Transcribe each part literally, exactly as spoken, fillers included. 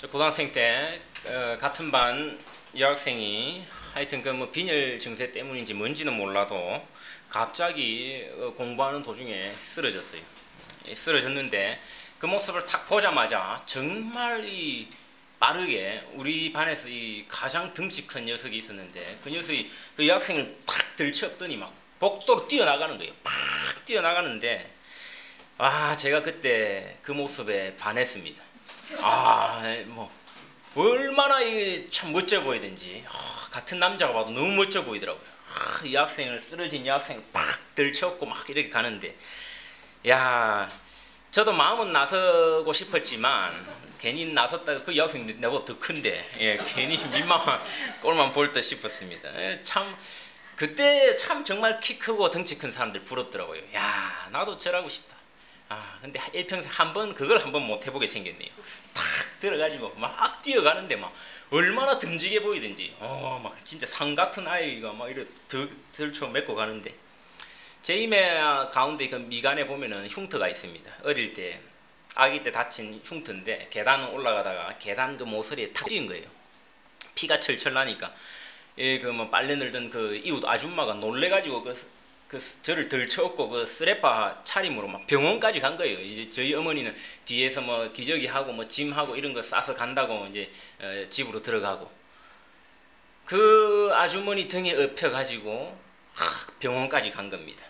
저 고등학생 때 어, 같은 반 여학생이 하여튼 그 뭐 빈혈 증세 때문인지 뭔지는 몰라도 갑자기 어, 공부하는 도중에 쓰러졌어요. 예, 쓰러졌는데 그 모습을 딱 보자마자 정말 이 빠르게 우리 반에서 이 가장 덩치 큰 녀석이 있었는데 그 녀석이 그 여학생을 탁 들쳐업더니 막 복도로 뛰어나가는 거예요. 팍 뛰어나가는데 아 제가 그때 그 모습에 반했습니다. 아, 뭐 얼마나 이게 참 멋져 보이든지 아, 같은 남자가 봐도 너무 멋져 보이더라고요. 아, 이 학생을 쓰러진 여학생을 팍 들쳐업고 막 이렇게 가는데 야 저도 마음은 나서고 싶었지만 괜히 나섰다가 그 여학생 내보다 더 큰데 예, 괜히 민망한 꼴만 볼 듯 싶었습니다. 예, 참 그때 참 정말 키 크고 덩치 큰 사람들 부럽더라고요. 야 나도 저라고 싶다. 아 근데 일평생 한 번 그걸 한 번 못 해보게 생겼네요. 탁 들어가지고 막 뛰어가는데 막 얼마나 듬직해 보이든지 어막 진짜 상 같은 아이가 막 이렇게 들, 들쳐 맺고 가는데 제 임에 가운데 그 미간에 보면은 흉터가 있습니다. 어릴 때 아기 때 다친 흉터인데 계단을 올라가다가 계단 그 모서리에 탁 찌인 거예요. 피가 철철 나니까 그 뭐 빨래 늘던 그 이웃 아줌마가 놀래가지고 그, 그 저를 들쳐업고 그 쓰레빠 차림으로 막 병원까지 간 거예요. 이제 저희 어머니는 뒤에서 뭐 기저귀 하고 뭐 짐하고 이런 거 싸서 간다고 이제 어, 집으로 들어가고 그 아주머니 등에 엎혀가지고 병원까지 간 겁니다.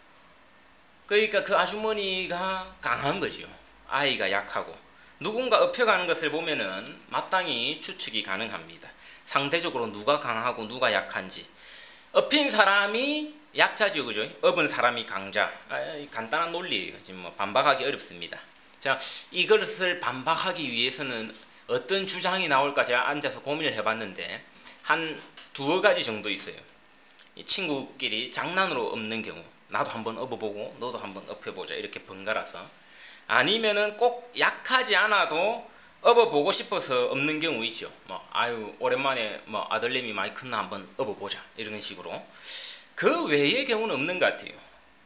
그러니까 그 아주머니가 강한 거죠. 아이가 약하고 누군가 엎혀가는 것을 보면은 마땅히 추측이 가능합니다. 상대적으로 누가 강하고 누가 약한지. 엎인 사람이 약자지요, 그죠? 업은 사람이 강자. 아, 간단한 논리예요. 지금 뭐 반박하기 어렵습니다. 자, 이것을 반박하기 위해서는 어떤 주장이 나올까 제가 앉아서 고민을 해봤는데 한 두어 가지 정도 있어요. 친구끼리 장난으로 엎는 경우, 나도 한번 엎어보고 너도 한번 엎혀보자 이렇게 번갈아서, 아니면은 꼭 약하지 않아도 업어보고 싶어서 엎는 경우 있죠. 뭐 아유 오랜만에 뭐 아들내미 많이 컸나 한번 업어보자 이런 식으로. 그 외의 경우는 없는 것 같아요.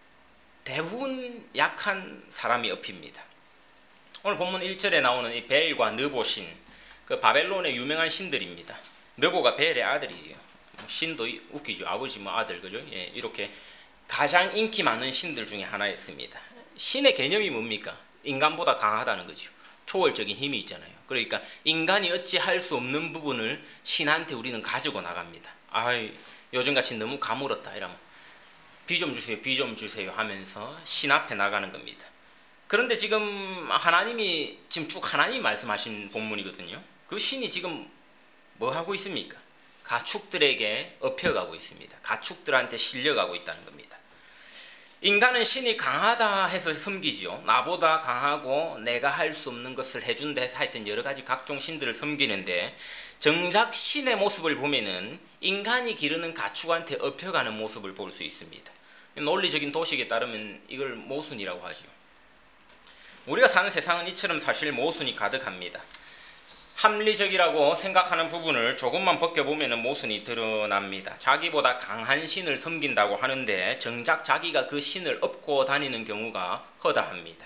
대부분 약한 사람이 엎입니다. 오늘 본문 일 절에 나오는 이 벨과 느보 신, 그 바벨론의 유명한 신들입니다. 느보가 벨의 아들이에요. 신도 웃기죠. 아버지 뭐 아들, 그죠? 예, 이렇게 가장 인기 많은 신들 중에 하나였습니다. 신의 개념이 뭡니까? 인간보다 강하다는 거죠. 초월적인 힘이 있잖아요. 그러니까 인간이 어찌 할 수 없는 부분을 신한테 우리는 가지고 나갑니다. 아이 요즘같이 너무 가물었다 이러면 비 좀 주세요, 비 좀 주세요 하면서 신 앞에 나가는 겁니다. 그런데 지금 하나님이 지금 쭉 하나님 말씀하신 본문이거든요. 그 신이 지금 뭐 하고 있습니까? 가축들에게 엎혀가고 있습니다. 가축들한테 실려가고 있다는 겁니다. 인간은 신이 강하다 해서 섬기지요. 나보다 강하고 내가 할 수 없는 것을 해준다 해서 하여튼 여러 가지 각종 신들을 섬기는데, 정작 신의 모습을 보면은 인간이 기르는 가축한테 엎혀가는 모습을 볼 수 있습니다. 논리적인 도식에 따르면 이걸 모순이라고 하죠. 우리가 사는 세상은 이처럼 사실 모순이 가득합니다. 합리적이라고 생각하는 부분을 조금만 벗겨보면 모순이 드러납니다. 자기보다 강한 신을 섬긴다고 하는데 정작 자기가 그 신을 업고 다니는 경우가 허다합니다.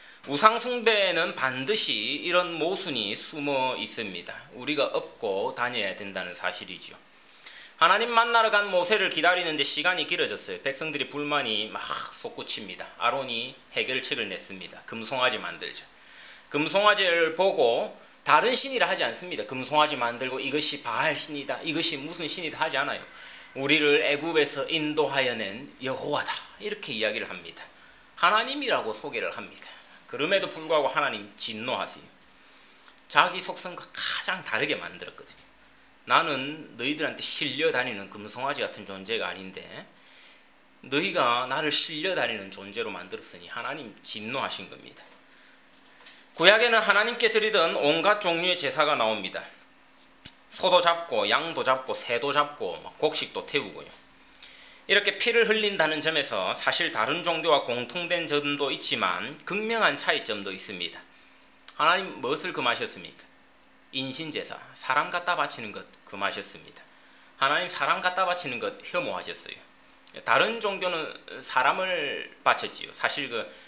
우상숭배에는 반드시 이런 모순이 숨어 있습니다. 우리가 업고 다녀야 된다는 사실이죠. 하나님 만나러 간 모세를 기다리는데 시간이 길어졌어요. 백성들이 불만이 막 솟구칩니다. 아론이 해결책을 냈습니다. 금송아지 만들자. 금송아지를 보고 다른 신이라 하지 않습니다. 금송아지 만들고 이것이 바알 신이다, 이것이 무슨 신이다 하지 않아요. 우리를 애굽에서 인도하여 낸 여호와다 이렇게 이야기를 합니다. 하나님이라고 소개를 합니다. 그럼에도 불구하고 하나님 진노하세요. 자기 속성과 가장 다르게 만들었거든요. 나는 너희들한테 실려다니는 금송아지 같은 존재가 아닌데 너희가 나를 실려다니는 존재로 만들었으니 하나님 진노하신 겁니다. 구약에는 하나님께 드리던 온갖 종류의 제사가 나옵니다. 소도 잡고 양도 잡고 새도 잡고 곡식도 태우고요. 이렇게 피를 흘린다는 점에서 사실 다른 종교와 공통된 점도 있지만 극명한 차이점도 있습니다. 하나님 무엇을 금하셨습니까? 인신제사, 사람 갖다 바치는 것 금하셨습니다. 하나님 사람 갖다 바치는 것 혐오하셨어요. 다른 종교는 사람을 바쳤지요. 사실 그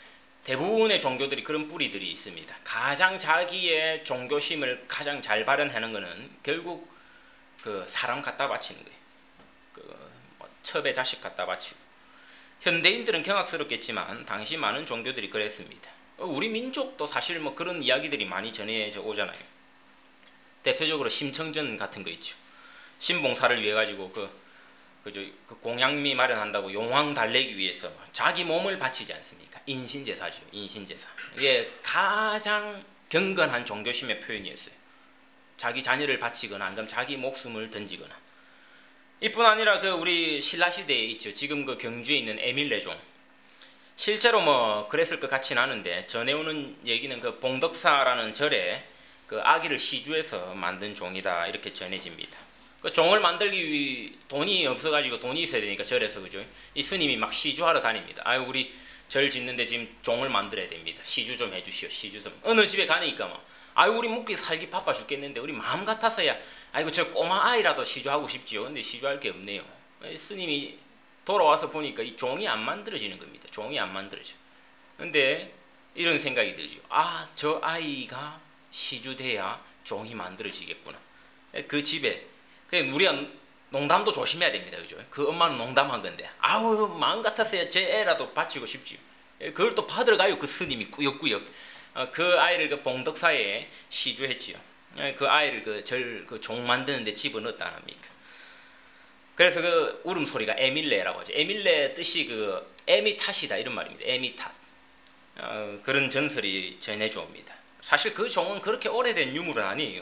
대부분의 종교들이 그런 뿌리들이 있습니다. 가장 자기의 종교심을 가장 잘 발현하는 것은 결국 그 사람 갖다 바치는 거예요. 그 뭐 첩의 자식 갖다 바치고. 현대인들은 경악스럽겠지만 당시 많은 종교들이 그랬습니다. 우리 민족도 사실 뭐 그런 이야기들이 많이 전해져 오잖아요. 대표적으로 심청전 같은 거 있죠. 신봉사를 위해 가지고 그 그저 그 공양미 마련한다고 용왕 달래기 위해서 자기 몸을 바치지 않습니까? 인신제사죠. 인신제사. 이게 가장 경건한 종교심의 표현이었어요. 자기 자녀를 바치거나 아니면 자기 목숨을 던지거나. 이뿐 아니라 그 우리 신라 시대에 있죠. 지금 그 경주에 있는 에밀레종. 실제로 뭐 그랬을 것 같지는 않은데 전해오는 얘기는 그 봉덕사라는 절에 그 아기를 시주해서 만든 종이다 이렇게 전해집니다. 그 종을 만들기 위해 돈이 없어가지고 돈이 있어야 되니까 절에서 그죠. 이 스님이 막 시주하러 다닙니다. 아유 우리 절 짓는데 지금 종을 만들어야 됩니다. 시주 좀 해주시오. 시주 좀. 어느 집에 가니까 막 아유 우리 묵기 살기 바빠 죽겠는데 우리 마음 같아서야 아이고 저 꼬마 아이라도 시주하고 싶지요. 근데 시주할 게 없네요. 스님이 돌아와서 보니까 이 종이 안 만들어지는 겁니다. 종이 안 만들어져. 근데 이런 생각이 들죠. 아, 저 아이가 시주돼야 종이 만들어지겠구나. 그 집에 그냥 우리가 농담도 조심해야 됩니다. 그죠? 그 엄마는 농담한 건데 아우 마음 같았어야 제 애라도 바치고 싶지. 그걸 또 받으러 가요. 그 스님이 꾸역꾸역 그 아이를 그 봉덕사에 시주했지요. 그 아이를 그 절 그 종 만드는데 집어넣었다 합니까? 그래서 그 울음소리가 에밀레라고 하죠. 에밀레 뜻이 그 에미탓이다 이런 말입니다. 에미탓. 어, 그런 전설이 전해져 옵니다. 사실 그 종은 그렇게 오래된 유물은 아니에요.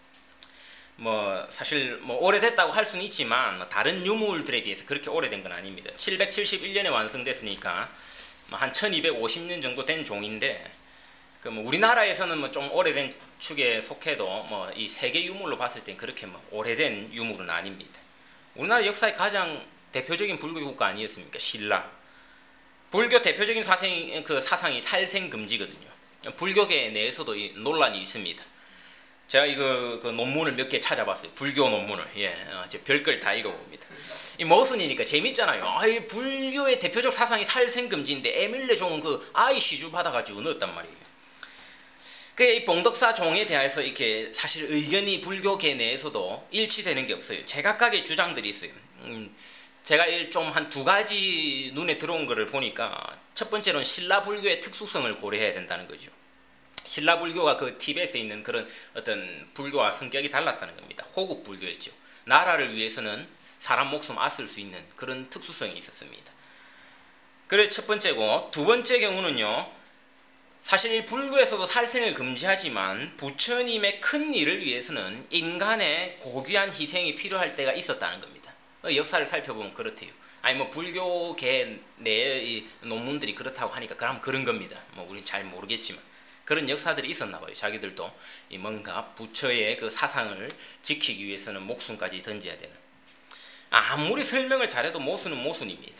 뭐 사실 뭐 오래됐다고 할 수는 있지만 다른 유물들에 비해서 그렇게 오래된 건 아닙니다. 칠백칠십일 년에 완성됐으니까 한 천이백오십 년 정도 된 종인데 그 뭐 우리나라에서는 뭐 좀 오래된 축에 속해도 뭐 이 세계 유물로 봤을 땐 그렇게 뭐 오래된 유물은 아닙니다. 우리나라 역사의 가장 대표적인 불교 국가 아니었습니까? 신라. 불교 대표적인 사상이, 그 사상이 살생금지거든요. 불교계 내에서도 이 논란이 있습니다. 제가 이거 그 논문을 몇 개 찾아봤어요. 불교 논문을. 예, 어, 별걸 다 읽어봅니다. 이 머슴이니까 재밌잖아요. 아, 이 불교의 대표적 사상이 살생금지인데 에밀레종은 그 아이 시주 받아가지고 넣었단 말이에요. 그 이 봉덕사 종에 대해서 이렇게 사실 의견이 불교계 내에서도 일치되는 게 없어요. 제각각의 주장들이 있어요. 음, 제가 좀 한 두 가지 눈에 들어온 거를 보니까 첫 번째로는 신라 불교의 특수성을 고려해야 된다는 거죠. 신라 불교가 그 티벳에 있는 그런 어떤 불교와 성격이 달랐다는 겁니다. 호국 불교였죠. 나라를 위해서는 사람 목숨 앗을 수 있는 그런 특수성이 있었습니다. 그래 첫 번째고 두 번째 경우는요. 사실 불교에서도 살생을 금지하지만 부처님의 큰 일을 위해서는 인간의 고귀한 희생이 필요할 때가 있었다는 겁니다. 역사를 살펴보면 그렇대요. 아니 뭐 불교계 내의 논문들이 그렇다고 하니까 그럼 그런 겁니다. 뭐 우린 잘 모르겠지만 그런 역사들이 있었나 봐요. 자기들도 뭔가 부처의 그 사상을 지키기 위해서는 목숨까지 던져야 되는. 아무리 설명을 잘해도 모순은 모순입니다.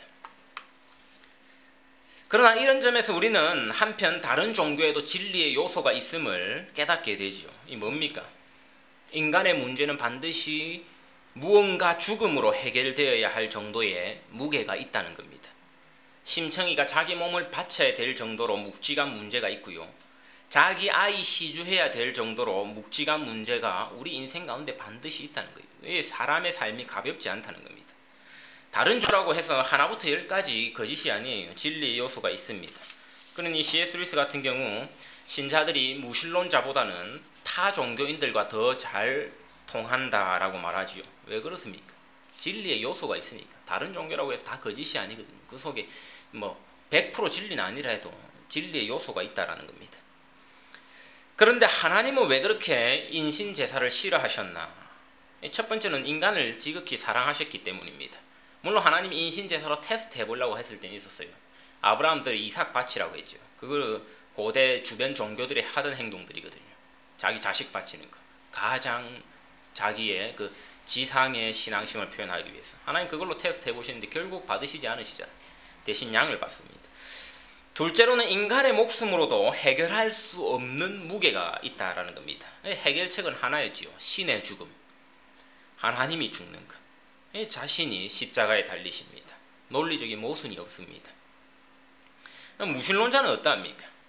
그러나 이런 점에서 우리는 한편 다른 종교에도 진리의 요소가 있음을 깨닫게 되죠. 이 뭡니까? 인간의 문제는 반드시 무언가 죽음으로 해결되어야 할 정도의 무게가 있다는 겁니다. 심청이가 자기 몸을 바쳐야 될 정도로 묵직한 문제가 있고요. 자기 아이 시주해야 될 정도로 묵직한 문제가 우리 인생 가운데 반드시 있다는 거예요. 사람의 삶이 가볍지 않다는 겁니다. 다른 조라고 해서 하나부터 열까지 거짓이 아니에요. 진리의 요소가 있습니다. 그러니 씨에스 루이스 같은 경우 신자들이 무신론자보다는 타 종교인들과 더 잘 통한다라고 말하지요. 왜 그렇습니까? 진리의 요소가 있으니까. 다른 종교라고 해서 다 거짓이 아니거든요. 그 속에 뭐 백 퍼센트 진리는 아니라 해도 진리의 요소가 있다라는 겁니다. 그런데 하나님은 왜 그렇게 인신제사를 싫어하셨나? 첫 번째는 인간을 지극히 사랑하셨기 때문입니다. 물론 하나님이 인신제사로 테스트 해보려고 했을 때는 있었어요. 아브라함들이 이삭 바치라고 했죠. 그거 고대 주변 종교들이 하던 행동들이거든요. 자기 자식 바치는 거. 가장 자기의 그 지상의 신앙심을 표현하기 위해서. 하나님 그걸로 테스트 해보시는데 결국 받으시지 않으시잖아요. 대신 양을 받습니다. 둘째로는 인간의 목숨으로도 해결할 수 없는 무게가 있다라는 겁니다. 해결책은 하나였지요. 신의 죽음. 하나님이 죽는 것. 자신이 십자가에 달리십니다. 논리적인 모순이 없습니다. 무신론자는 어떠합니까?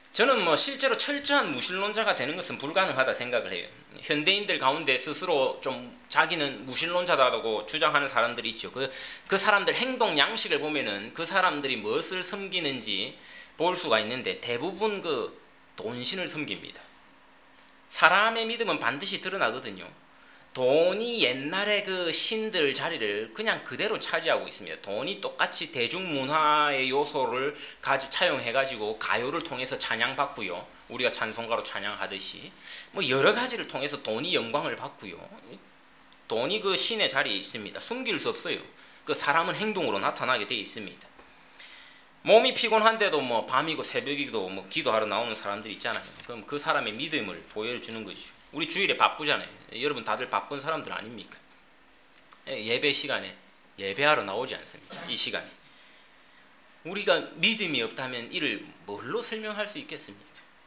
저는 뭐 실제로 철저한 무신론자가 되는 것은 불가능하다 생각을 해요. 현대인들 가운데 스스로 좀 자기는 무신론자다고 주장하는 사람들이 있죠. 그, 그 사람들 행동 양식을 보면은 그 사람들이 무엇을 섬기는지 볼 수가 있는데 대부분 그 돈신을 섬깁니다. 사람의 믿음은 반드시 드러나거든요. 돈이 옛날의 그 신들 자리를 그냥 그대로 차지하고 있습니다. 돈이 똑같이 대중문화의 요소를 가지, 차용해가지고 가요를 통해서 찬양받고요. 우리가 찬송가로 찬양하듯이 뭐 여러 가지를 통해서 돈이 영광을 받고요. 돈이 그 신의 자리에 있습니다. 숨길 수 없어요. 그 사람은 행동으로 나타나게 되어 있습니다. 몸이 피곤한데도 뭐 밤이고 새벽이고 뭐 기도하러 나오는 사람들이 있잖아요. 그럼 그 사람의 믿음을 보여주는 것이죠. 우리 주일에 바쁘잖아요. 여러분 다들 바쁜 사람들 아닙니까? 예배 시간에 예배하러 나오지 않습니까? 이 시간에. 우리가 믿음이 없다면 이를 뭘로 설명할 수 있겠습니까?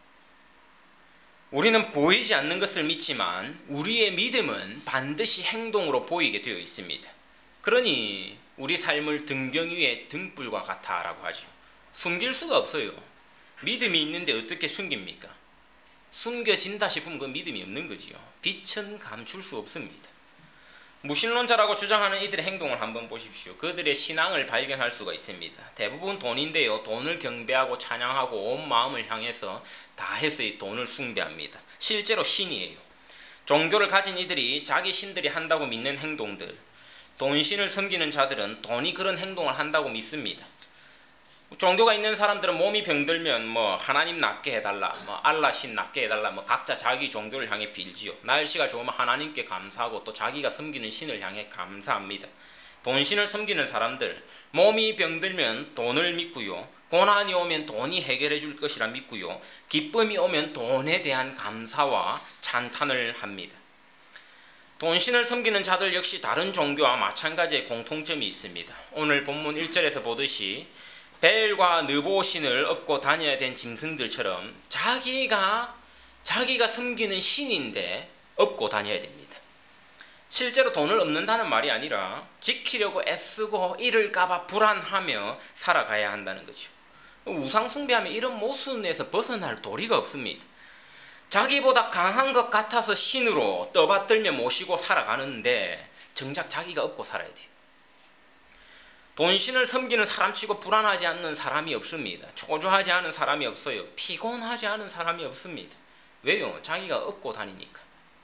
우리는 보이지 않는 것을 믿지만 우리의 믿음은 반드시 행동으로 보이게 되어 있습니다. 그러니 우리 삶을 등경 위에 등불과 같아 라고 하죠. 숨길 수가 없어요. 믿음이 있는데 어떻게 숨깁니까? 숨겨진다 싶으면 그 믿음이 없는 거지요. 빛은 감출 수 없습니다. 무신론자라고 주장하는 이들의 행동을 한번 보십시오. 그들의 신앙을 발견할 수가 있습니다. 대부분 돈인데요. 돈을 경배하고 찬양하고 온 마음을 향해서 다해서 이 돈을 숭배합니다. 실제로 신이에요. 종교를 가진 이들이 자기 신들이 한다고 믿는 행동들, 돈신을 섬기는 자들은 돈이 그런 행동을 한다고 믿습니다. 종교가 있는 사람들은 몸이 병들면 뭐 하나님 낫게 해달라, 뭐 알라 신 낫게 해달라, 뭐 각자 자기 종교를 향해 빌지요. 날씨가 좋으면 하나님께 감사하고 또 자기가 섬기는 신을 향해 감사합니다. 돈신을 섬기는 사람들, 몸이 병들면 돈을 믿고요. 고난이 오면 돈이 해결해 줄 것이라 믿고요. 기쁨이 오면 돈에 대한 감사와 찬탄을 합니다. 돈신을 섬기는 자들 역시 다른 종교와 마찬가지의 공통점이 있습니다. 오늘 본문 일 절에서 보듯이 벨과 느보신을 업고 다녀야 된 짐승들처럼 자기가 자기가 섬기는 신인데 업고 다녀야 됩니다. 실제로 돈을 얻는다는 말이 아니라 지키려고 애쓰고 잃을까봐 불안하며 살아가야 한다는 거죠. 우상 숭배하면 이런 모순에서 벗어날 도리가 없습니다. 자기보다 강한 것 같아서 신으로 떠받들며 모시고 살아가는데 정작 자기가 업고 살아야 돼요. 돈신을 섬기는 사람치고 불안하지 않는 사람이 없습니다. 초조하지 않은 사람이 없어요. 피곤하지 않은 사람이 없습니다. 왜요? 자기가 업고 다니니까.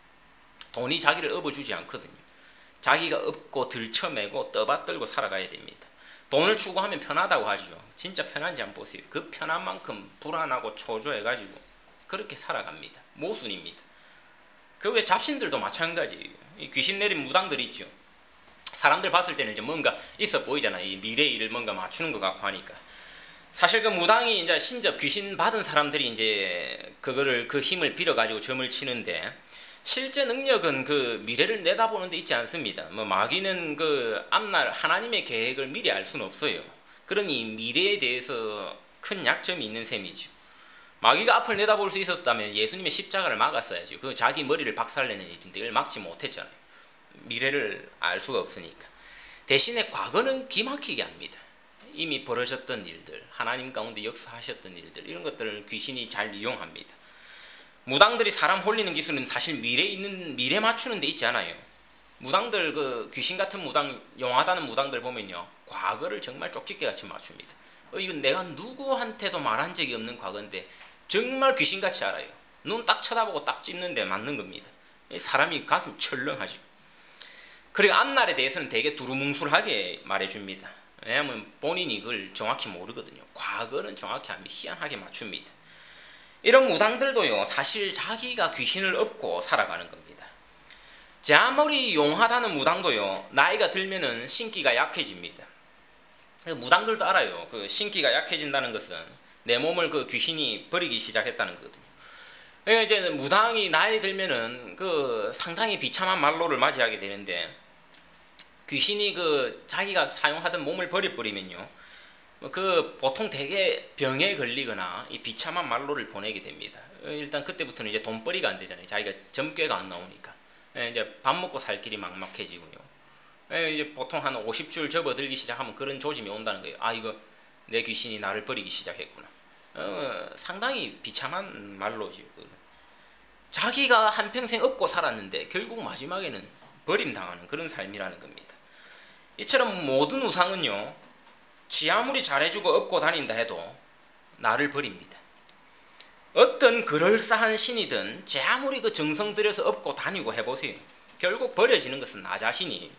돈이 자기를 업어주지 않거든요. 자기가 업고 들쳐매고 떠받들고 살아가야 됩니다. 돈을 추구하면 편하다고 하죠. 진짜 편한지 한번 보세요. 그 편한 만큼 불안하고 초조해가지고 그렇게 살아갑니다. 모순입니다. 그 외 잡신들도 마찬가지예요. 이 귀신 내린 무당들 있죠. 사람들 봤을 때는 이제 뭔가 있어 보이잖아요. 이 미래 일을 뭔가 맞추는 것 같고 하니까. 사실 그 무당이 이제 신접 귀신 받은 사람들이 이제 그거를 그 힘을 빌어가지고 점을 치는데 실제 능력은 그 미래를 내다보는 데 있지 않습니다. 뭐 마귀는 그 앞날 하나님의 계획을 미리 알 수는 없어요. 그러니 미래에 대해서 큰 약점이 있는 셈이죠. 마귀가 앞을 내다볼 수 있었다면 예수님의 십자가를 막았어야죠. 그 자기 머리를 박살내는 일인데 이걸 막지 못했잖아요. 미래를 알 수가 없으니까. 대신에 과거는 기막히게 합니다. 이미 벌어졌던 일들, 하나님 가운데 역사하셨던 일들, 이런 것들을 귀신이 잘 이용합니다. 무당들이 사람 홀리는 기술은 사실 미래에 있는, 미래 맞추는 데 있지 않아요. 무당들, 그 귀신 같은 무당, 용하다는 무당들 보면요, 과거를 정말 쪽집게같이 맞춥니다. 어, 이건 내가 누구한테도 말한 적이 없는 과거인데 정말 귀신같이 알아요. 눈 딱 쳐다보고 딱 찝는데 맞는 겁니다. 사람이 가슴 철렁하죠. 그리고 앞날에 대해서는 되게 두루뭉술하게 말해줍니다. 왜냐하면 본인이 그걸 정확히 모르거든요. 과거는 정확히 합니다. 희한하게 맞춥니다. 이런 무당들도요, 사실 자기가 귀신을 업고 살아가는 겁니다. 제 아무리 용하다는 무당도요, 나이가 들면은 신기가 약해집니다. 무당들도 알아요. 그 신기가 약해진다는 것은 내 몸을 그 귀신이 버리기 시작했다는 거거든요. 이제 무당이 나이 들면은 그 상당히 비참한 말로를 맞이하게 되는데, 귀신이 그 자기가 사용하던 몸을 버려버리면요, 그 보통 되게 병에 걸리거나 이 비참한 말로를 보내게 됩니다. 일단 그때부터는 이제 돈벌이가 안 되잖아요. 자기가 점괘가 안 나오니까. 이제 밥 먹고 살 길이 막막해지고요. 이제 보통 한 오십 줄 접어들기 시작하면 그런 조짐이 온다는 거예요. 아, 이거 내 귀신이 나를 버리기 시작했구나. 어, 상당히 비참한 말로죠. 자기가 한평생 얻고 살았는데 결국 마지막에는 버림당하는 그런 삶이라는 겁니다. 이처럼 모든 우상은요, 지 아무리 잘해주고 업고 다닌다 해도 나를 버립니다. 어떤 그럴싸한 신이든 제 아무리 그 정성 들여서 업고 다니고 해보세요. 결국 버려지는 것은 나 자신이.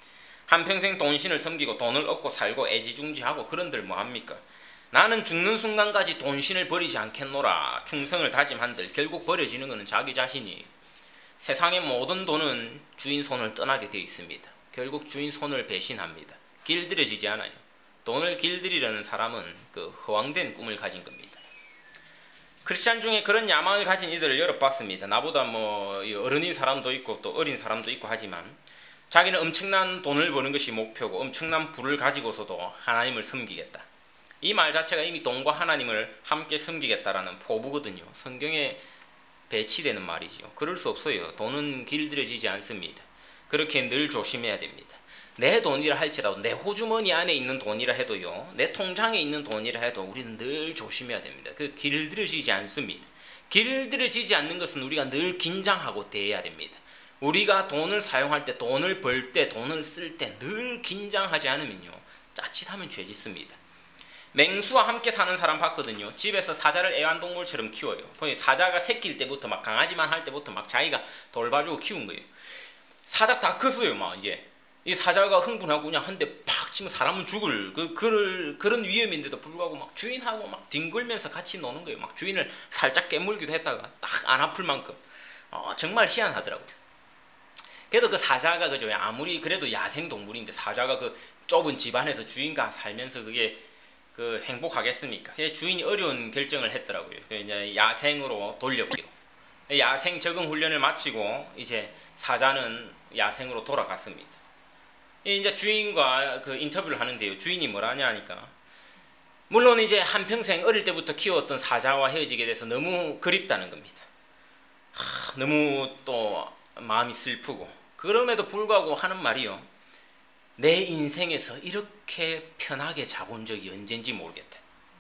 한평생 돈신을 섬기고 돈을 얻고 살고 애지중지하고 그런들 뭐합니까? 나는 죽는 순간까지 돈신을 버리지 않겠노라 충성을 다짐한들 결국 버려지는 것은 자기 자신이. 세상의 모든 돈은 주인 손을 떠나게 되어 있습니다. 결국 주인 손을 배신합니다. 길들여지지 않아요. 돈을 길들이려는 사람은 그 허황된 꿈을 가진 겁니다. 크리스찬 중에 그런 야망을 가진 이들을 여러 봤습니다. 나보다 뭐 어른인 사람도 있고 또 어린 사람도 있고 하지만 자기는 엄청난 돈을 버는 것이 목표고 엄청난 부를 가지고서도 하나님을 섬기겠다. 이 말 자체가 이미 돈과 하나님을 함께 섬기겠다라는 포부거든요. 성경에 배치되는 말이죠. 그럴 수 없어요. 돈은 길들여지지 않습니다. 그렇게 늘 조심해야 됩니다. 내 돈이라 할지라도 내 호주머니 안에 있는 돈이라 해도요, 내 통장에 있는 돈이라 해도 우리는 늘 조심해야 됩니다. 그 길들여지지 않습니다. 길들여지지 않는 것은 우리가 늘 긴장하고 대해야 됩니다. 우리가 돈을 사용할 때, 돈을 벌 때, 돈을 쓸 때 늘 긴장하지 않으면요, 짜릿하면 죄짓습니다. 맹수와 함께 사는 사람 봤거든요. 집에서 사자를 애완동물처럼 키워요. 거의 사자가 새끼일 때부터 막 강아지만 할 때부터 막 자기가 돌봐주고 키운 거예요. 사자 다 컸어요. 막 이제 이 사자가 흥분하고 그냥 한 대 팍 치면 사람은 죽을 그 그럴 그런 위험인데도 불구하고 막 주인하고 막 뒹굴면서 같이 노는 거예요. 막 주인을 살짝 깨물기도 했다가 딱 안 아플 만큼. 어, 정말 희한하더라고요. 그래도 그 사자가 그죠. 아무리 그래도 야생 동물인데 사자가 그 좁은 집안에서 주인과 살면서 그게 그 행복하겠습니까? 주인이 어려운 결정을 했더라고요. 이제 야생으로 돌려보기로. 야생 적응 훈련을 마치고 이제 사자는 야생으로 돌아갔습니다. 이제 주인과 그 인터뷰를 하는데요. 주인이 뭐라냐 하니까 물론 이제 한평생 어릴 때부터 키웠던 사자와 헤어지게 돼서 너무 그립다는 겁니다. 하, 너무 또 마음이 슬프고 그럼에도 불구하고 하는 말이요. 내 인생에서 이렇게 편하게 자본 적이 언젠지 모르겠다.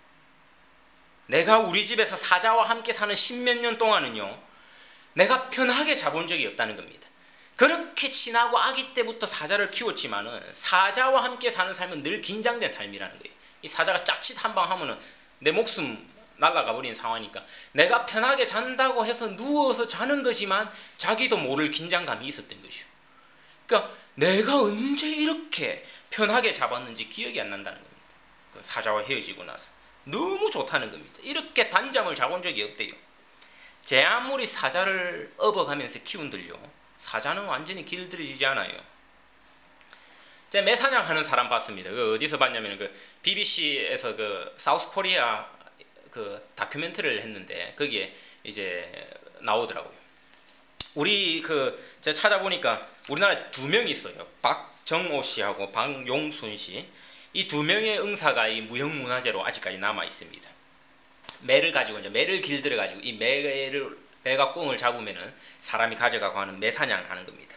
내가 우리 집에서 사자와 함께 사는 십몇 년 동안은요, 내가 편하게 자본 적이 없다는 겁니다. 그렇게 친하고 아기 때부터 사자를 키웠지만은 사자와 함께 사는 삶은 늘 긴장된 삶이라는 거예요. 이 사자가 짜릿 한 방 하면은 내 목숨 날아가 버리는 상황이니까 내가 편하게 잔다고 해서 누워서 자는 거지만 자기도 모를 긴장감이 있었던 것이죠. 그러니까 내가 언제 이렇게 편하게 잡았는지 기억이 안 난다는 겁니다. 그 사자와 헤어지고 나서 너무 좋다는 겁니다. 이렇게 단잠을 자본 적이 없대요. 제 아무리 사자를 업어가면서 키운들요, 사자는 완전히 길들여지지 않아요. 제가 매사냥하는 사람 봤습니다. 그 어디서 봤냐면 그 비비씨에서 그 사우스 코리아 그 다큐멘터리를 했는데 거기에 이제 나오더라고요. 우리 그 제가 찾아보니까 우리나라에 두 명이 있어요. 박정호 씨하고 박용순 씨. 이 두 명의 응사가 이 무형문화재로 아직까지 남아 있습니다. 매를 가지고 이제 매를 길들여 가지고 이 매를 매가 꽁을 잡으면은 사람이 가져가고 하는 매사냥하는 겁니다.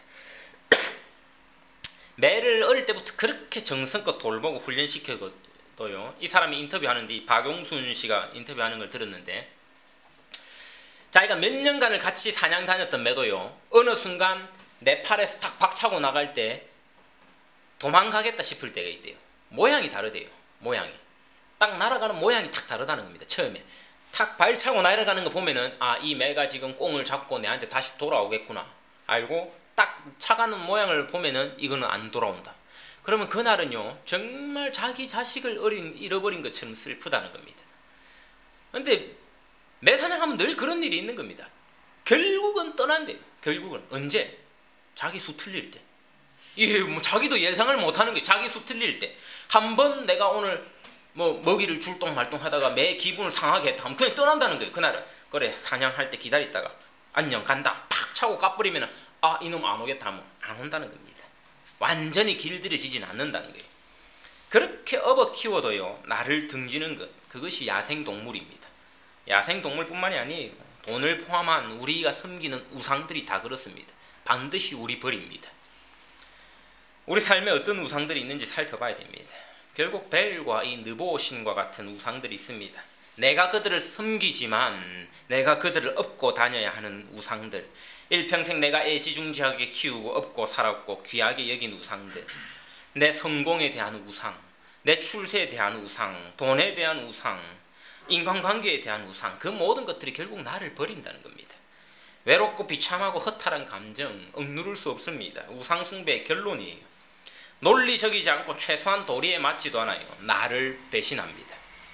매를 어릴 때부터 그렇게 정성껏 돌보고 훈련시켜도요. 이 사람이 인터뷰하는데 이 박용순 씨가 인터뷰하는 걸 들었는데. 자기가 몇 년간을 같이 사냥 다녔던 매도요. 어느 순간 내 팔에서 탁 박차고 나갈 때 도망가겠다 싶을 때가 있대요. 모양이 다르대요. 모양이. 딱 날아가는 모양이 탁 다르다는 겁니다. 처음에. 탁 발차고 날아가는 거 보면은 아, 이 매가 지금 꽁을 잡고 내한테 다시 돌아오겠구나. 알고 딱 차가는 모양을 보면은 이거는 안 돌아온다. 그러면 그날은요. 정말 자기 자식을 어린, 잃어버린 것처럼 슬프다는 겁니다. 근데 매사냥하면 늘 그런 일이 있는 겁니다. 결국은 떠난대요. 결국은 언제? 자기 수 틀릴 때. 이게 뭐 자기도 예상을 못하는 게 자기 수 틀릴 때. 한번 내가 오늘 뭐 먹이를 줄똥 말똥 하다가 매 기분을 상하게 했다 하면 그냥 떠난다는 거예요. 그날은. 그래 사냥할 때 기다리다가 안녕 간다. 팍 차고 가버리면 아 이놈 안 오겠다 하면 안 온다는 겁니다. 완전히 길들여지진 않는다는 거예요. 그렇게 업어 키워도요. 나를 등지는 것. 그것이 야생동물입니다. 야생동물뿐만이 아니에요. 돈을 포함한 우리가 섬기는 우상들이 다 그렇습니다. 반드시 우리 버립니다. 우리 삶에 어떤 우상들이 있는지 살펴봐야 됩니다. 결국 벨과 이 느보 신과 같은 우상들이 있습니다. 내가 그들을 섬기지만 내가 그들을 업고 다녀야 하는 우상들, 일평생 내가 애지중지하게 키우고 업고 살았고 귀하게 여긴 우상들, 내 성공에 대한 우상, 내 출세에 대한 우상, 돈에 대한 우상, 인간관계에 대한 우상, 그 모든 것들이 결국 나를 버린다는 겁니다. 외롭고 비참하고 허탈한 감정 억누를 수 없습니다. 우상 숭배의 결론이에요. 논리적이지 않고 최소한 도리에 맞지도 않아요. 나를 배신합니다.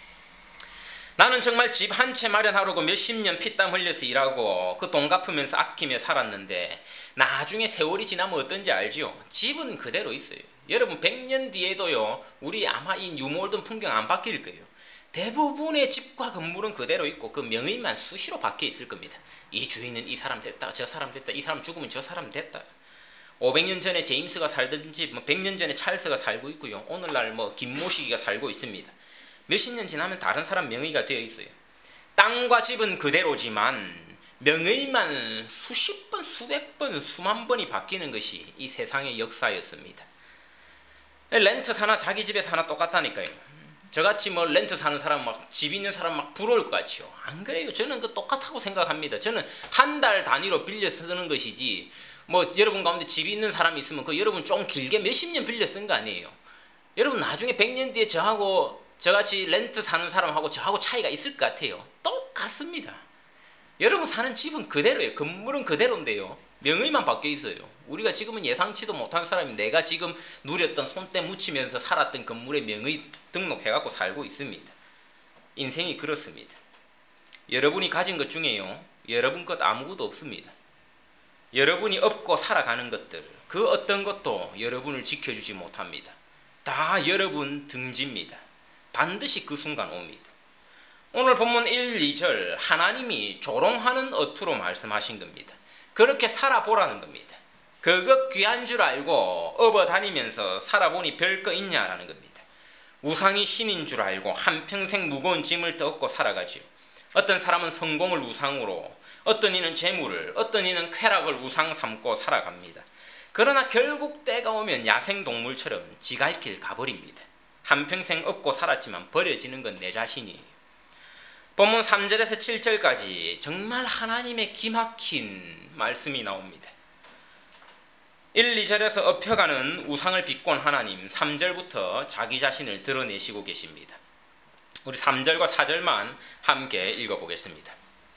나는 정말 집 한 채 마련하려고 몇십 년 피땀 흘려서 일하고 그 돈 갚으면서 아끼며 살았는데 나중에 세월이 지나면 어떤지 알지요? 집은 그대로 있어요. 여러분 백 년 뒤에도요, 우리 아마 이 뉴몰든 풍경 안 바뀔 거예요. 대부분의 집과 건물은 그대로 있고 그 명의만 수시로 바뀌어 있을 겁니다. 이 주인은 이 사람 됐다, 저 사람 됐다, 이 사람 죽으면 저 사람 됐다. 오백 년 전에 제임스가 살던 집, 뭐 백 년 전에 찰스가 살고 있고요. 오늘날 뭐 김모시기가 살고 있습니다. 몇십 년 지나면 다른 사람 명의가 되어 있어요. 땅과 집은 그대로지만 명의만 수십 번, 수백 번, 수만 번이 바뀌는 것이 이 세상의 역사였습니다. 렌트 사나 자기 집에 사나 똑같다니까요. 저같이 뭐 렌트 사는 사람 막 집 있는 사람 막 부러울 것 같죠. 안 그래요. 저는 그 똑같다고 생각합니다. 저는 한 달 단위로 빌려 쓰는 것이지, 뭐 여러분 가운데 집이 있는 사람이 있으면 그 여러분 좀 길게 몇십 년 빌려 쓴 거 아니에요. 여러분 나중에 백 년 뒤에 저하고 저같이 렌트 사는 사람하고 저하고 차이가 있을 것 같아요. 똑같습니다. 여러분 사는 집은 그대로예요. 건물은 그대로인데요, 명의만 바뀌어 있어요. 우리가 지금은 예상치도 못한 사람이 내가 지금 누렸던 손때 묻히면서 살았던 건물의 명의 등록해갖고 살고 있습니다. 인생이 그렇습니다. 여러분이 가진 것 중에요, 여러분 것 아무것도 없습니다. 여러분이 업고 살아가는 것들, 그 어떤 것도 여러분을 지켜주지 못합니다. 다 여러분 등지입니다. 반드시 그 순간 옵니다. 오늘 본문 일, 이 절 하나님이 조롱하는 어투로 말씀하신 겁니다. 그렇게 살아보라는 겁니다. 그것 귀한 줄 알고 업어 다니면서 살아보니 별거 있냐라는 겁니다. 우상이 신인 줄 알고 한평생 무거운 짐을 떠업고 살아가지요. 어떤 사람은 성공을 우상으로, 어떤 이는 재물을, 어떤 이는 쾌락을 우상 삼고 살아갑니다. 그러나 결국 때가 오면 야생동물처럼 지 갈 길 가버립니다. 한평생 업고 살았지만 버려지는 건 내 자신이에요. 본문 삼 절에서 칠 절까지 정말 하나님의 기막힌 말씀이 나옵니다. 일, 이 절에서 업혀가는 우상을 비꼰 하나님, 삼 절부터 자기 자신을 드러내시고 계십니다. 우리 삼 절과 사 절만 함께 읽어보겠습니다.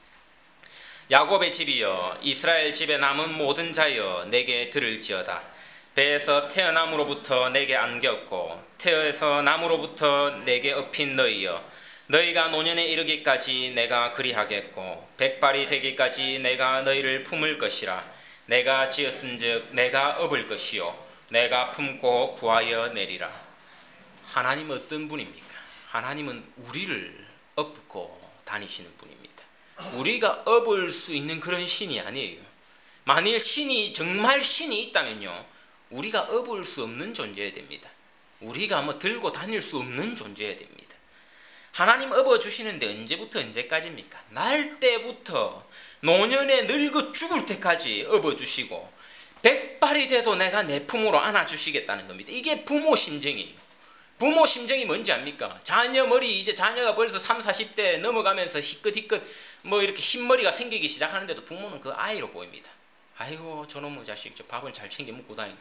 야곱의 집이여, 이스라엘 집에 남은 모든 자여, 내게 들을지어다. 배에서 태어남으로부터 내게 안겼고 태에서 남으로부터 내게 업힌 너희여, 너희가 노년에 이르기까지 내가 그리하겠고 백발이 되기까지 내가 너희를 품을 것이라. 내가 지었은즉 내가 업을 것이요 내가 품고 구하여 내리라. 하나님은 어떤 분입니까? 하나님은 우리를 업고 다니시는 분입니다. 우리가 업을 수 있는 그런 신이 아니에요. 만일 신이 정말 신이 있다면요, 우리가 업을 수 없는 존재여야 됩니다. 우리가 뭐 들고 다닐 수 없는 존재여야 됩니다. 하나님 업어주시는데 언제부터 언제까지입니까? 날 때부터 노년에 늙어 죽을 때까지 업어주시고 백발이 돼도 내가 내 품으로 안아주시겠다는 겁니다. 이게 부모 심정이에요. 부모 심정이 뭔지 압니까? 자녀 머리, 이제 자녀가 벌써 삼, 사십 대 넘어가면서 희끗희끗 뭐 이렇게 흰머리가 생기기 시작하는데도 부모는 그 아이로 보입니다. 아이고 저놈의 자식, 저 밥은 잘 챙겨 먹고 다니나.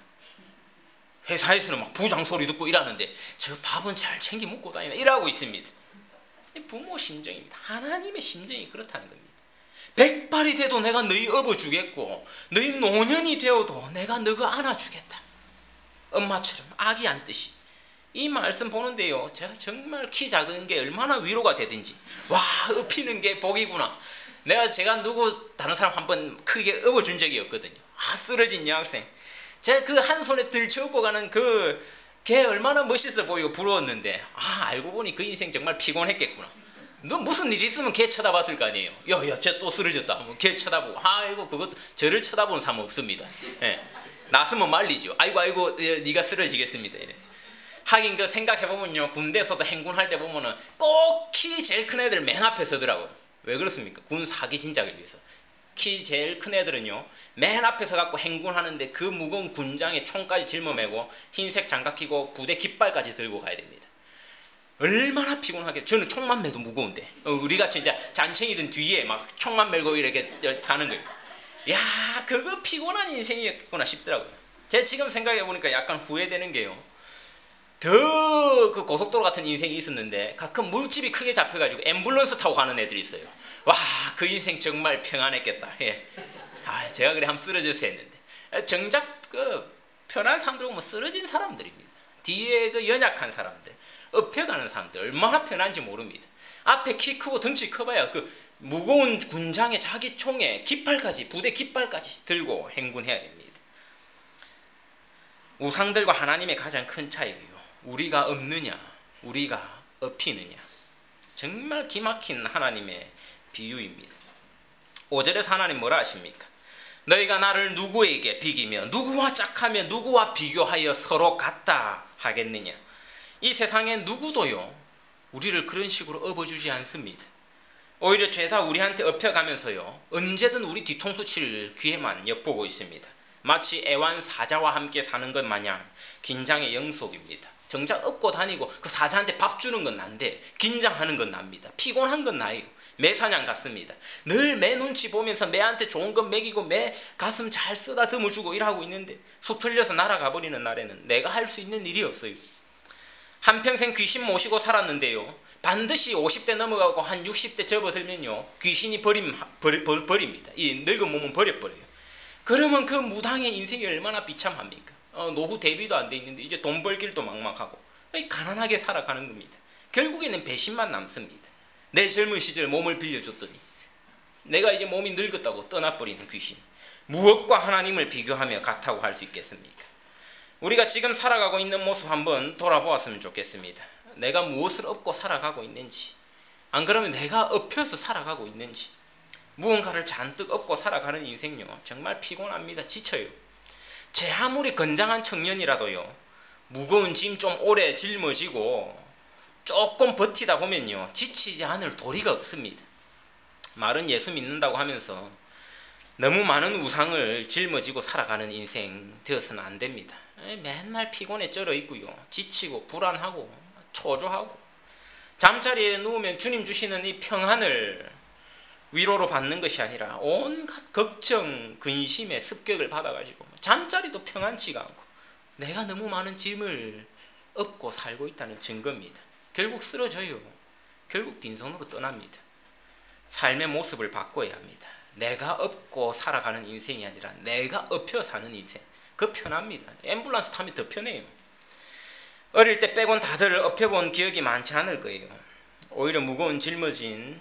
회사에서는 막 부장 소리 듣고 일하는데 저 밥은 잘 챙겨 먹고 다니나 이러고 있습니다. 부모 심정입니다. 하나님의 심정이 그렇다는 겁니다. 백발이 돼도 내가 너희 업어주겠고 너희 노년이 되어도 내가 너가 안아주겠다. 엄마처럼 아기 안듯이. 이 말씀 보는데요, 제가 정말 키 작은 게 얼마나 위로가 되든지, 와, 업히는 게 복이구나. 내가 제가 누구 다른 사람 한번 크게 업어준 적이 없거든요. 아, 쓰러진 여학생, 제가 그 한 손에 들쳐업고 가는 그 걔 얼마나 멋있어 보이고 부러웠는데, 아, 알고 보니 그 인생 정말 피곤했겠구나. 너 무슨 일 있으면 걔 쳐다봤을 거 아니에요. 야야, 쟤 또 쓰러졌다. 뭐 걔 쳐다보고, 아이고 그것도 저를 쳐다본 사람 없습니다. 예. 나서면 말리죠. 아이고 아이고, 예, 네가 쓰러지겠습니다. 이래. 하긴 그 생각해보면요, 군대에서도 행군할 때 보면은 꼭 키 제일 큰 애들 맨 앞에 서더라고요. 왜 그렇습니까? 군 사기 진작을 위해서. 키 제일 큰 애들은요, 맨 앞에 서갖고 행군하는데 그 무거운 군장에 총까지 짊어매고 흰색 장갑 끼고 부대 깃발까지 들고 가야 됩니다. 얼마나 피곤하게. 저는 총만 매도 무거운데 어, 우리같이 이제 잔챙이든 뒤에 막 총만 메고 이렇게 가는 거예요. 야, 그거 피곤한 인생이었구나 싶더라고요. 제가 지금 생각해보니까 약간 후회되는 게요, 더 그 고속도로 같은 인생이 있었는데 가끔 물집이 크게 잡혀가지고 앰뷸런스 타고 가는 애들이 있어요. 와, 그 인생 정말 평안했겠다. 예. 아, 제가 그래 한번 쓰러졌어야 했는데. 정작 그 편한 사람들하고 뭐 쓰러진 사람들입니다. 뒤에 그 연약한 사람들, 업혀가는 사람들 얼마나 편한지 모릅니다. 앞에 키 크고 덩치 커봐야 그 무거운 군장에 자기 총에 깃발까지, 부대 깃발까지 들고 행군해야 됩니다. 우상들과 하나님의 가장 큰 차이요, 우리가 업느냐 우리가 업히느냐. 정말 기막힌 하나님의 비유입니다. 오 절에서 하나님 뭐라 하십니까? 너희가 나를 누구에게 비기며 누구와 짝하며 누구와 비교하여 서로 같다 하겠느냐. 이 세상에 누구도요 우리를 그런 식으로 업어주지 않습니다. 오히려 죄다 우리한테 업혀가면서요 언제든 우리 뒤통수 칠 기회만 엿보고 있습니다. 마치 애완 사자와 함께 사는 것 마냥 긴장의 영속입니다. 정작 업고 다니고 그 사자한테 밥 주는 건 난데 긴장하는 건 납니다. 피곤한 건 나요. 매사냥 같습니다. 늘 매 눈치 보면서 매한테 좋은 것 먹이고 매 가슴 잘 쓰다듬어 주고 일하고 있는데 수 틀려서 날아가 버리는 날에는 내가 할 수 있는 일이 없어요. 한평생 귀신 모시고 살았는데요, 반드시 오십 대 넘어가고 한 육십 대 접어들면요 귀신이 버림, 버, 버, 버립니다. 이 늙은 몸은 버려버려요. 그러면 그 무당의 인생이 얼마나 비참합니까? 어, 노후 대비도 안 돼 있는데 이제 돈 벌 길도 막막하고 가난하게 살아가는 겁니다. 결국에는 배신만 남습니다. 내 젊은 시절 몸을 빌려줬더니 내가 이제 몸이 늙었다고 떠나버리는 귀신. 무엇과 하나님을 비교하며 같다고 할 수 있겠습니까? 우리가 지금 살아가고 있는 모습 한번 돌아보았으면 좋겠습니다. 내가 무엇을 업고 살아가고 있는지, 안 그러면 내가 업혀서 살아가고 있는지. 무언가를 잔뜩 업고 살아가는 인생요 정말 피곤합니다. 지쳐요. 제 아무리 건장한 청년이라도요 무거운 짐 좀 오래 짊어지고 조금 버티다 보면요 지치지 않을 도리가 없습니다. 말은 예수 믿는다고 하면서 너무 많은 우상을 짊어지고 살아가는 인생 되어서는 안 됩니다. 맨날 피곤에 쩔어 있고요 지치고 불안하고 초조하고 잠자리에 누우면 주님 주시는 이 평안을 위로로 받는 것이 아니라 온갖 걱정, 근심의 습격을 받아가지고 잠자리도 평안치가 않고 내가 너무 많은 짐을 업고 살고 있다는 증거입니다. 결국 쓰러져요. 결국 빈손으로 떠납니다. 삶의 모습을 바꿔야 합니다. 내가 업고 살아가는 인생이 아니라 내가 업혀 사는 인생. 그 편합니다. 앰뷸런스 타면 더 편해요. 어릴 때 빼곤 다들 업혀본 기억이 많지 않을 거예요. 오히려 무거운 짊어진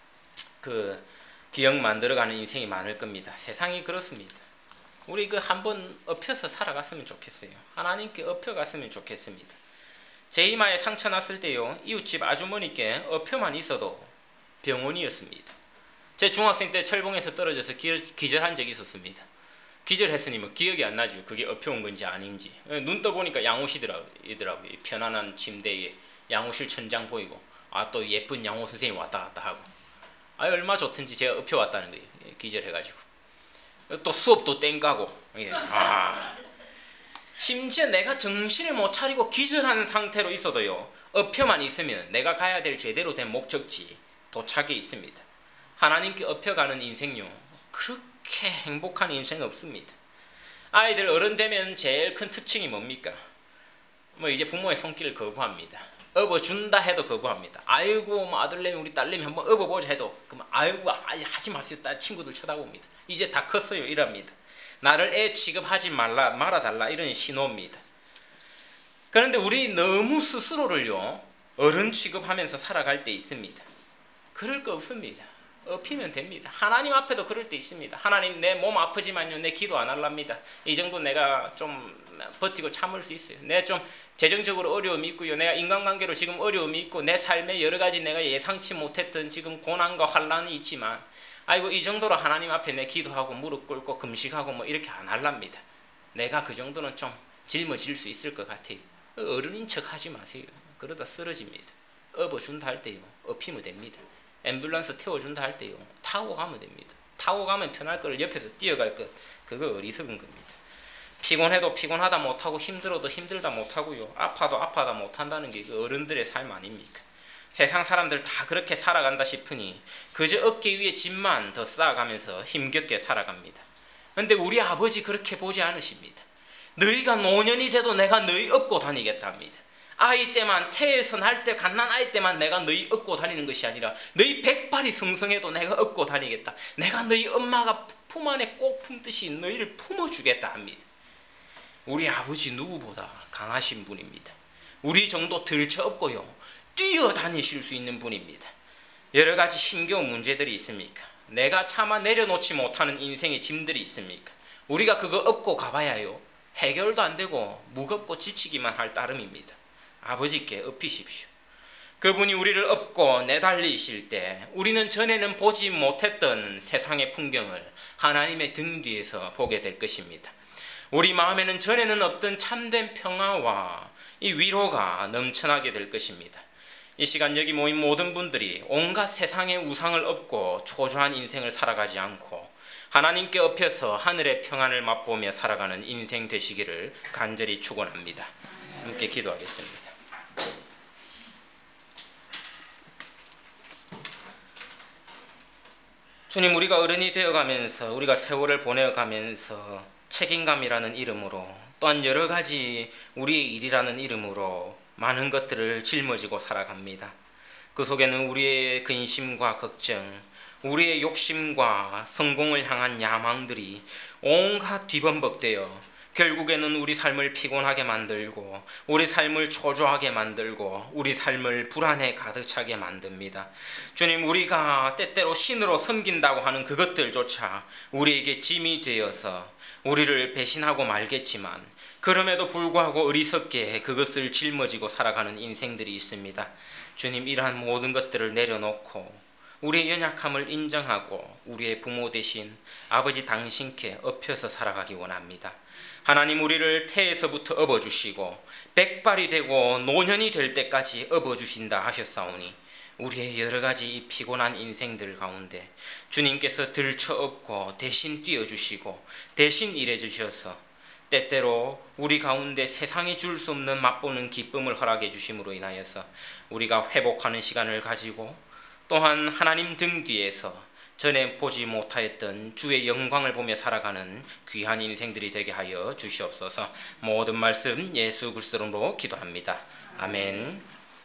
그 기억 만들어가는 인생이 많을 겁니다. 세상이 그렇습니다. 우리 그 한번 업혀서 살아갔으면 좋겠어요. 하나님께 업혀갔으면 좋겠습니다. 제 이마에 상처 났을 때요 이웃집 아주머니께 업혀만 있어도 병원이었습니다. 제 중학생 때 철봉에서 떨어져서 기절한 적이 있었습니다. 기절했으니 뭐 기억이 안 나죠. 그게 업혀온 건지 아닌지. 눈 떠보니까 양호실이더라고요. 편안한 침대에 양호실 천장 보이고 아 또 예쁜 양호 선생님 왔다 갔다 하고 아 얼마 좋든지 제가 업혀왔다는 거예요. 기절해가지고 또 수업도 땡가고 예. 아. 심지어 내가 정신을 못 차리고 기절하는 상태로 있어도요 업혀만 있으면 내가 가야 될 제대로 된 목적지 도착해 있습니다. 하나님께 업혀가는 인생요 그렇게 행복한 인생은 없습니다. 아이들 어른 되면 제일 큰 특징이 뭡니까? 뭐 이제 부모의 손길을 거부합니다. 업어준다 해도 거부합니다. 아이고 뭐 아들내미 우리 딸내미 한번 업어보자 해도 그럼 아이고 아이, 하지 마세요. 딸 친구들 쳐다봅니다. 이제 다 컸어요 이랍니다. 나를 애 취급하지 말라 말아달라 이런 신호입니다. 그런데 우리 너무 스스로를요 어른 취급하면서 살아갈 때 있습니다. 그럴 거 없습니다. 업히면 됩니다. 하나님 앞에도 그럴 때 있습니다. 하나님 내 몸 아프지만요 내 기도 안 할랍니다. 이 정도 내가 좀 버티고 참을 수 있어요. 내가 좀 재정적으로 어려움이 있고요. 내가 인간관계로 지금 어려움이 있고 내 삶에 여러 가지 내가 예상치 못했던 지금 고난과 환란이 있지만 아이고 이 정도로 하나님 앞에 내 기도하고 무릎 꿇고 금식하고 뭐 이렇게 안 할랍니다. 내가 그 정도는 좀 짊어질 수 있을 것 같아요. 어른인 척 하지 마세요. 그러다 쓰러집니다. 업어준다 할 때요 업히면 됩니다. 앰뷸런스 태워준다 할 때요 타고 가면 됩니다. 타고 가면 편할 거를 옆에서 뛰어갈 것 그거 어리석은 겁니다. 피곤해도 피곤하다 못하고 힘들어도 힘들다 못하고요. 아파도 아파다 못한다는 게 그 어른들의 삶 아닙니까? 세상 사람들 다 그렇게 살아간다 싶으니 그저 어깨 위에 짐만 더 쌓아가면서 힘겹게 살아갑니다. 그런데 우리 아버지 그렇게 보지 않으십니다. 너희가 노년이 돼도 내가 너희 업고 다니겠다 합니다. 아이 때만, 태에서 날 때 갓난아이 때만 내가 너희 업고 다니는 것이 아니라 너희 백발이 성성해도 내가 업고 다니겠다. 내가 너희 엄마가 품 안에 꼭 품듯이 너희를 품어주겠다 합니다. 우리 아버지 누구보다 강하신 분입니다. 우리 정도 들쳐업고요, 뛰어다니실 수 있는 분입니다. 여러 가지 힘겨운 문제들이 있습니까? 내가 차마 내려놓지 못하는 인생의 짐들이 있습니까? 우리가 그거 업고 가봐야요, 해결도 안 되고 무겁고 지치기만 할 따름입니다. 아버지께 업히십시오. 그분이 우리를 업고 내달리실 때 우리는 전에는 보지 못했던 세상의 풍경을 하나님의 등 뒤에서 보게 될 것입니다. 우리 마음에는 전에는 없던 참된 평화와 이 위로가 넘쳐나게 될 것입니다. 이 시간 여기 모인 모든 분들이 온갖 세상의 우상을 업고 초조한 인생을 살아가지 않고 하나님께 업혀서 하늘의 평안을 맛보며 살아가는 인생 되시기를 간절히 축원합니다. 함께 기도하겠습니다. 주님, 우리가 어른이 되어가면서 우리가 세월을 보내어가면서 책임감이라는 이름으로 또한 여러 가지 우리의 일이라는 이름으로 많은 것들을 짊어지고 살아갑니다. 그 속에는 우리의 근심과 걱정, 우리의 욕심과 성공을 향한 야망들이 온갖 뒤범벅되어 결국에는 우리 삶을 피곤하게 만들고 우리 삶을 초조하게 만들고 우리 삶을 불안에 가득 차게 만듭니다. 주님, 우리가 때때로 신으로 섬긴다고 하는 그것들조차 우리에게 짐이 되어서 우리를 배신하고 말겠지만 그럼에도 불구하고 어리석게 그것을 짊어지고 살아가는 인생들이 있습니다. 주님, 이러한 모든 것들을 내려놓고 우리의 연약함을 인정하고 우리의 부모 되신 아버지 당신께 업혀서 살아가기 원합니다. 하나님, 우리를 태에서부터 업어주시고 백발이 되고 노년이 될 때까지 업어주신다 하셨사오니 우리의 여러가지 이 피곤한 인생들 가운데 주님께서 들쳐업고 대신 뛰어주시고 대신 일해주셔서 때때로 우리 가운데 세상에 줄 수 없는 맛보는 기쁨을 허락해 주심으로 인하여서 우리가 회복하는 시간을 가지고 또한 하나님 등 뒤에서 전에 보지 못하였던 주의 영광을 보며 살아가는 귀한 인생들이 되게 하여 주시옵소서. 모든 말씀 예수 그리스도로 기도합니다. 아멘.